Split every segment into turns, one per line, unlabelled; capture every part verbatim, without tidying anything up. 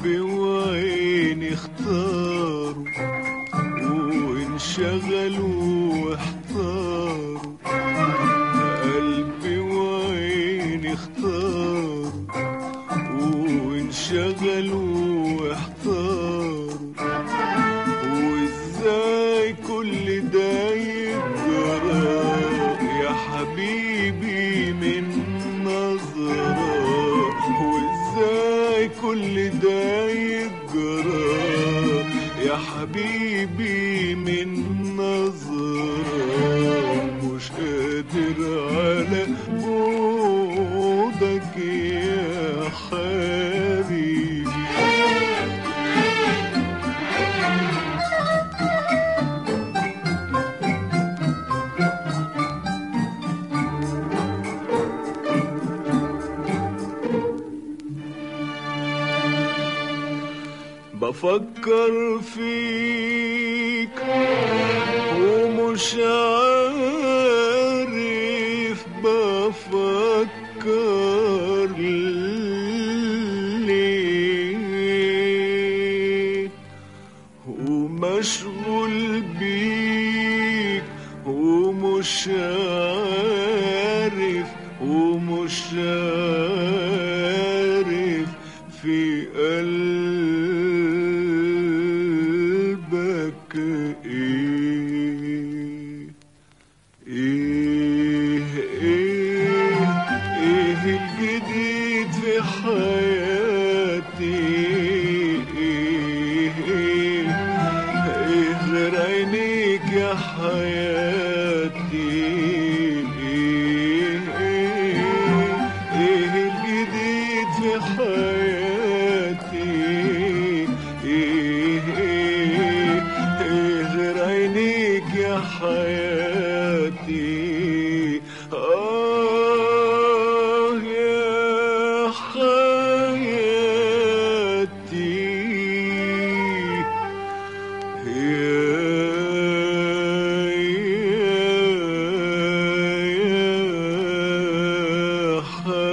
قلبي وعيني اختاروا وانشغلوا واحتاروا، قلبي وعيني اختاروا وانشغلوا واحتاروا، وازاي كل ده يجرى يا حبيبي من نظرة، وازاي كل ده يجرى يا حبيبي من نظرة، مش قادر على بعدك يا حبيبي. بفكر فيك ومش عارف بفكر ليه، ومشغول بيك ومش عارف ومش عارف في قلبك ايه ايه ايه ايه الجديد في حياتي، ايه ايه ايه غير عينيك يا حياتي، ايه ايه ايه الجديد في حياتي، ايه ايه ايه غير عينيك يا حياتي، آه يا حياتي يا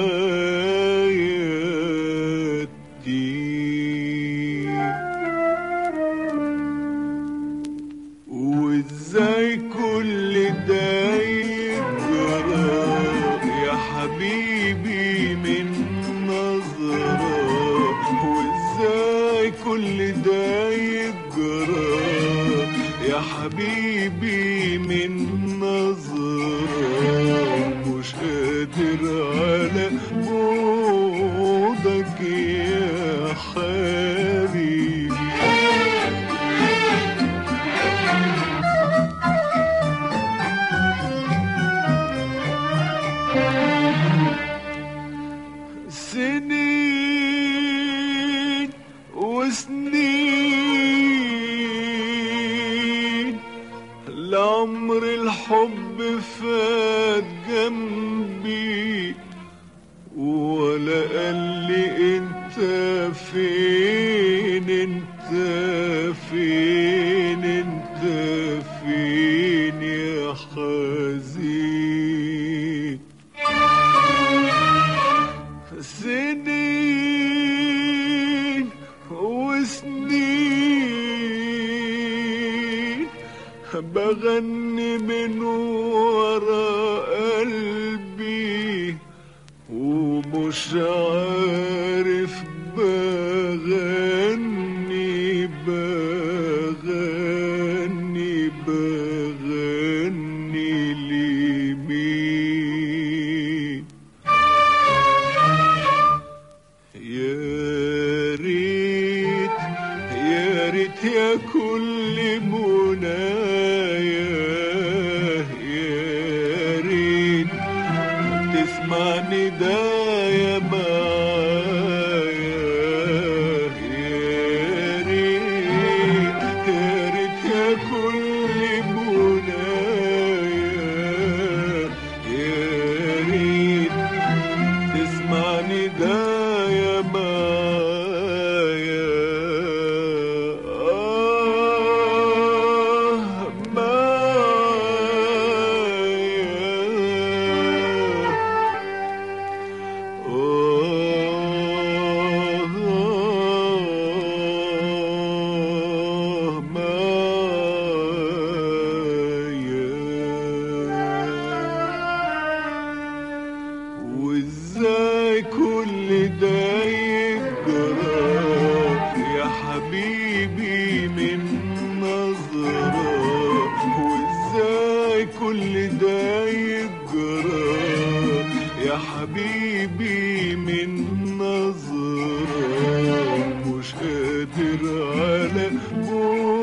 حياتي. وازاي كل ده يجرى يا حبيبي من نظرة، وازاي كل ده يجرى يا حبيبي من نظرة، مش قادر على بعدك يا حبيبي. سنين وسنين لعمر الحب فات جنبي، ولا قال لي انت فين انت فين انت فين يا حزين. سنين وسنين بغني من ورا قلبي ومش عارف بغني بغني بغني لمين. يا ريت يا ريت يا كل منايا، يا ريت تسمع ندايا معايا، يا ريت يا ريت يا كل منايا، يا ريت تسمع ندايا معايا، آه شايف جراح يا حبيبي من نظرة، مش قادر على بعد